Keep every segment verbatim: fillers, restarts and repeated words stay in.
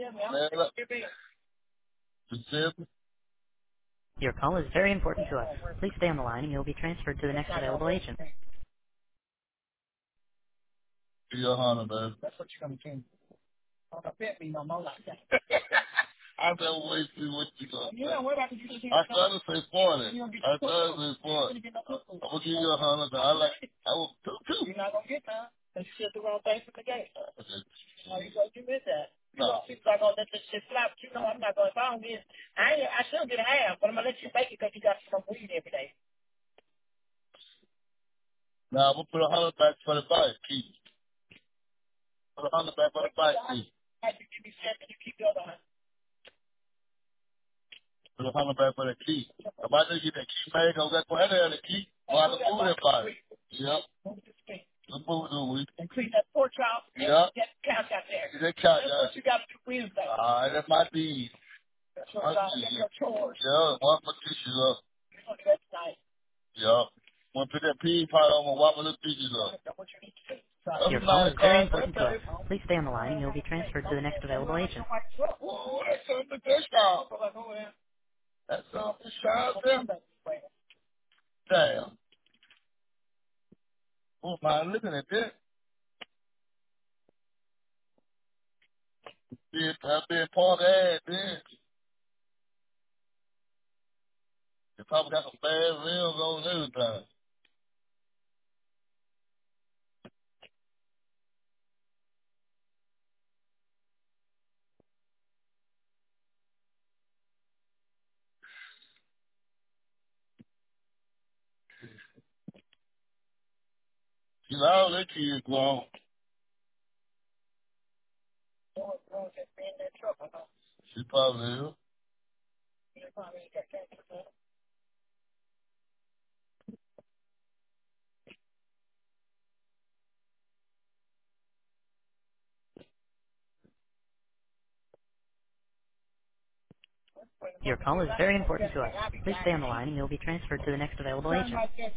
Your call is very important to us. Please stay on the line and you'll be transferred to the next available agent. Your Honor, man. That's what you're gonna do. I bet me no more like that. I never wait to see what you gonna say. You know, what about you just I started to say forty. I started to say forty. I'm gonna give you a hundred. I like. I will two two. You're not gonna get that. Cause you said the wrong thing from the game. Okay. How you gonna do with that? You know, people are gonna let this shit flop. You know, I'm not gonna. If I don't get, I ain't, I should get a half, but I'm gonna let you make it because you got some weed every day. Now I'm gonna put a hundred back for the bike. Keep. Put a hundred back for the bike. Keep. You give me seven, you keep the other hundred. Put a hundred back for the key. If I didn't get that key made, I was like, well, there the key. Well, I can move that bike. Yep. Let's move it we. And clean that porch out. Yep. Get the couch out there. Get that couch out. That's what you got to do Wednesday. All right, that might be. That's what I'm saying. Your chores. Yeah, one for dishes up. You're going to do that tonight. Yep. Want to put that pea pot on and wipe my little dishes up. That's what you need to do. Your call is very important to us. Please stay on the line and you'll be transferred to the next available agent. Whoa, that's on the good stuff. That's on the shop there. Damn. Oh, man, looking at this. Been, I've been part of that, man. They probably got some bad rims on everything. You know, all that kid grown. She probably is. Your call is very important to us. Please stay on the line and you'll be transferred to the next available agent.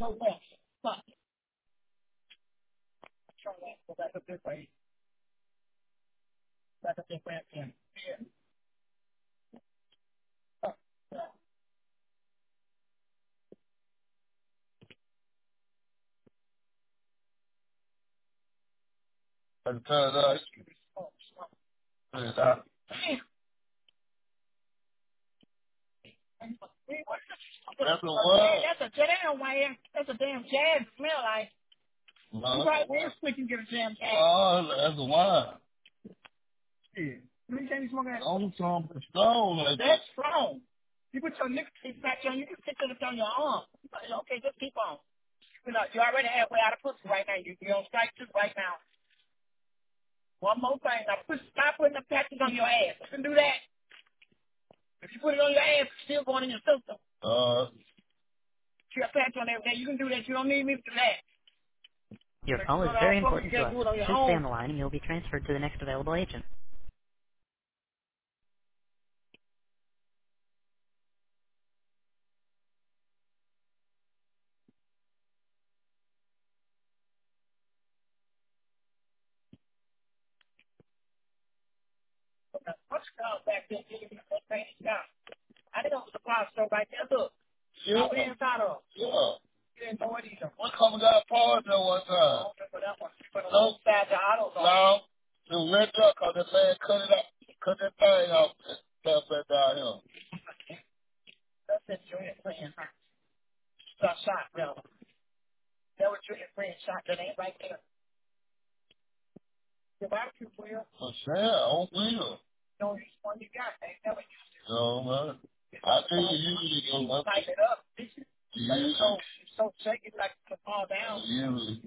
I can tell that. That's a what? That's a damn way. That's a damn jazz smell like. No, you right there, we can get a damn jazz. Oh, that's a wine. Yeah. Let me tell you smoking that. On some strong like that. That's strong. You put your nicotine patch on, you can stick it on your arm. Okay, just keep on. You know, you're already halfway out of pussy right now. You, you're on strike two right now. One more thing. Now, put, stop putting the patches on your ass. You can do that. If you put it on your ass, it's still going in your system. Uh. You got patch on everything. You can do that. You don't need me to do that. Your call is very important to us. Please stay on the line and you'll be transferred to the next available agent. Back there, I didn't know the supply store right there. Look. Yeah. I went inside of. Yeah. You didn't know it either. What come got paused there one time? No. Side the auto. No. The red truck on the man cut it up, cut that thing off. Stuff that down here. That's that joint friend. Stop shot, bro. That was joint friend shot. That ain't right there. The barbecue wheel. Oh, shit. On wheel. No, it's one you got. They never used it. No, man. I think you usually go up. Tighten it up. Usually. So, so shake it like to fall down. Usually.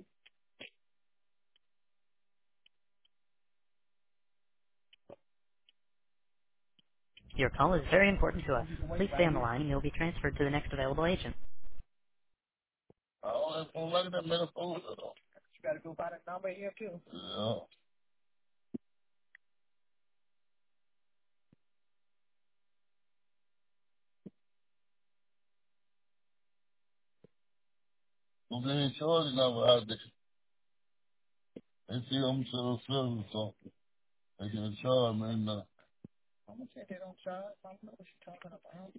Your call is very important to us. Please stay on the line and you'll be transferred to the next available agent. Oh, that's gonna look at that middle food. You gotta go by the number here too. Yeah. Well, they ain't charging number out there. They see I'm still serving something. They can charge me now. I'm gonna set that on charge. I don't know what you're talking about.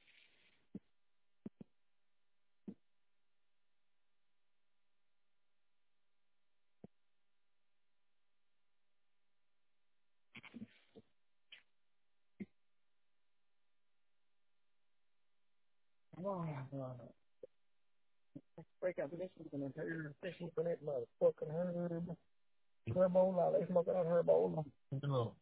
Oh, God. Break up this one and her, this one for that motherfucking herb. Herbola, they smoking on herbola. No.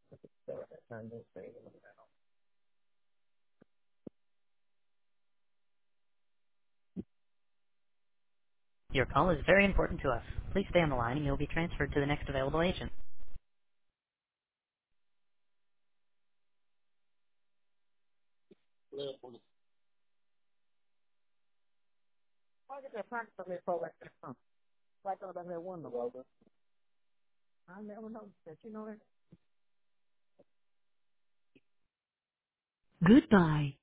Your call is very important to us. Please stay on the line and you'll be transferred to the next available agent. Why get that practice on that for like that? Huh? Like on that window. I never noticed that. You know that? Goodbye.